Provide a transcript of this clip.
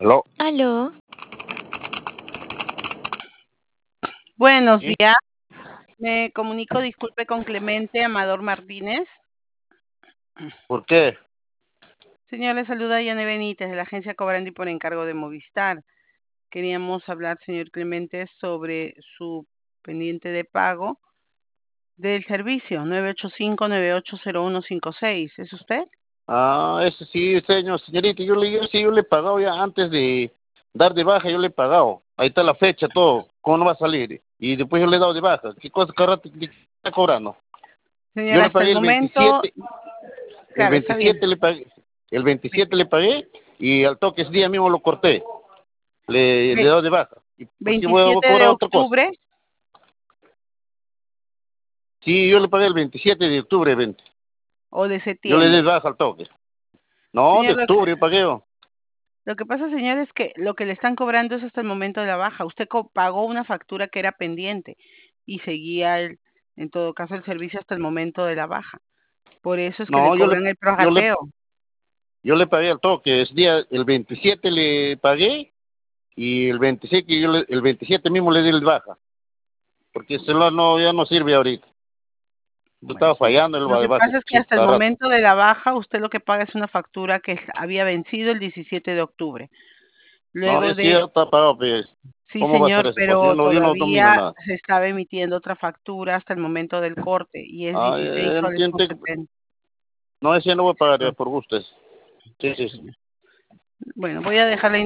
Aló. Aló, Buenos ¿Sí? días. Me comunico, disculpe, con Clemente Amador Martínez. ¿Por qué? Señor, le saluda Yane Benítez de la agencia Cobrandi por encargo de Movistar. Queríamos hablar, señor Clemente, sobre su pendiente de pago del servicio 985-980156. ¿Es usted? Ese sí, señorita, yo le he pagado ya antes de dar de baja, yo le he pagado. Ahí está la fecha, todo, cómo no va a salir. Y después yo le he dado de baja. ¿Qué cosa que rato que está cobrando? Señor, Yo le hasta el pagué momento, el claro, está bien. 27 le pagué, el 27 le pagué y al toque ese día mismo lo corté. Le he Ve- dado de baja. ¿Y por qué voy a 27 de cobrar otra cosa? octubre Sí, yo le pagué el 27 de octubre, 20. o de Yo le di de septiembre. baja al toque. No, de Señor, octubre yo pagué yo. lo que pasa, señor, es que lo que le están cobrando es hasta el momento de la baja. Usted pagó una factura que era pendiente y seguía, en todo caso, el servicio hasta el momento de la baja. Por eso es que le No, cobran el yo le prorrateo. Yo le pagué al toque, ese día, el 27 le pagué y el 26, el 27 mismo le di el baja, porque el celular no, ya no sirve ahorita. Yo Bueno, estaba señor. fallando, el Lo va de que baja, pasa es que sí, hasta el cada rato. momento de la baja, usted lo que paga es una factura que había vencido el 17 de octubre. No, Luego ese de, ya está pagado, pues. sí, ¿Cómo va a ser señor, eso? Pues pero yo no domino todavía nada. se estaba emitiendo otra factura hasta el momento del corte y es Ah, 16 soles con entiende, 70. no, ese no voy a pagar ya por gustos. Sí, Bueno, sí. señor. Bueno, voy a dejar la